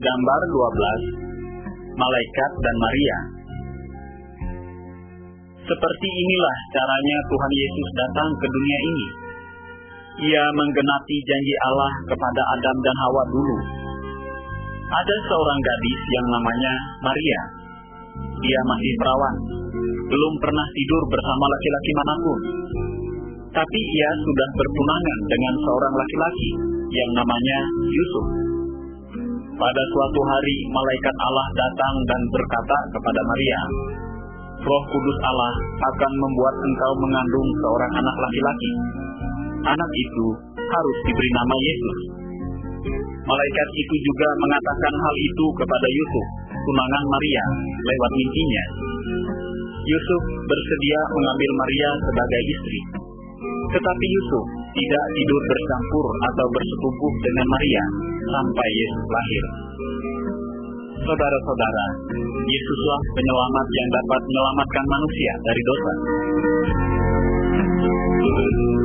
Gambar 12. Malaikat dan Maria. Seperti inilah caranya Tuhan Yesus datang ke dunia ini. Ia menggenapi janji Allah kepada Adam dan Hawa dulu. Ada seorang gadis yang namanya Maria. Ia masih perawan, belum pernah tidur bersama laki-laki manapun. Tapi ia sudah bertunangan dengan seorang laki-laki yang namanya Yusuf. Pada suatu hari malaikat Allah datang dan berkata kepada Maria, Roh Kudus Allah akan membuat engkau mengandung seorang anak laki-laki. Anak itu harus diberi nama Yesus. Malaikat itu juga mengatakan hal itu kepada Yusuf, tunangan Maria, lewat mimpinya. Yusuf bersedia mengambil Maria sebagai istri. Tetapi Yusuf tidak tidur bercampur atau bersetubuh dengan Maria sampai Yesus lahir. Saudara-saudara, Yesuslah penyelamat yang dapat menyelamatkan manusia dari dosa.